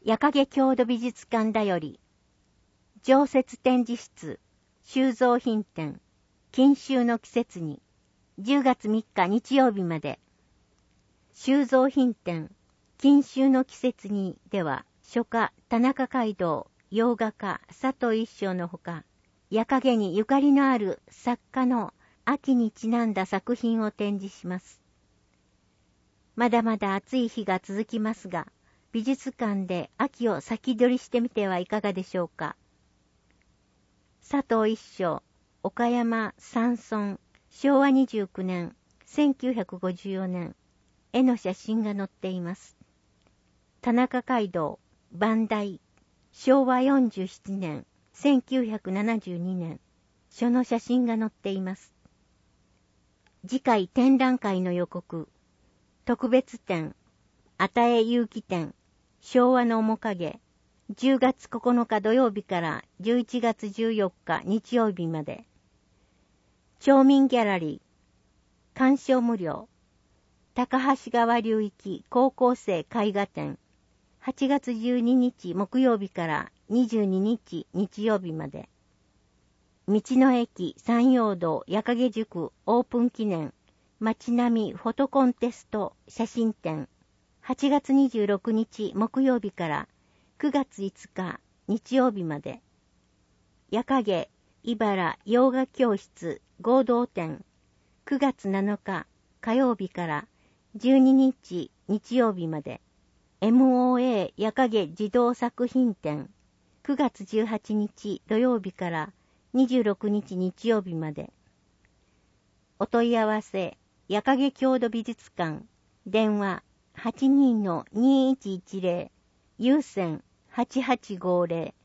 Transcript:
矢影郷土美術館だより、常設展示室、収蔵品展、金秋の季節に、10月3日日曜日まで。収蔵品展、金秋の季節にでは、書家田中海道、洋画家佐藤一生のほか、矢影にゆかりのある作家の秋にちなんだ作品を展示します。まだまだ暑い日が続きますが、美術館で秋を先取りしてみてはいかがでしょうか。佐藤一生、岡山山村、昭和29年、1954年、絵の写真が載っています。田中海道、磐梯、昭和47年、1972年、書の写真が載っています。次回展覧会の予告、特別展、あたえ有機展、昭和の面影、10月9日土曜日から11月14日日曜日まで。町民ギャラリー、鑑賞無料。高橋川流域高校生絵画展、8月12日木曜日から22日日曜日まで。道の駅山陽道矢影塾オープン記念街並みフォトコンテスト写真展、8月26日木曜日から9月5日日曜日まで。矢影茨洋画教室合同展、9月7日火曜日から12日日曜日まで。MOA 矢影児童作品展、9月18日土曜日から26日日曜日まで。お問い合わせ、矢影郷土美術館、電話 82-2110、有線8850、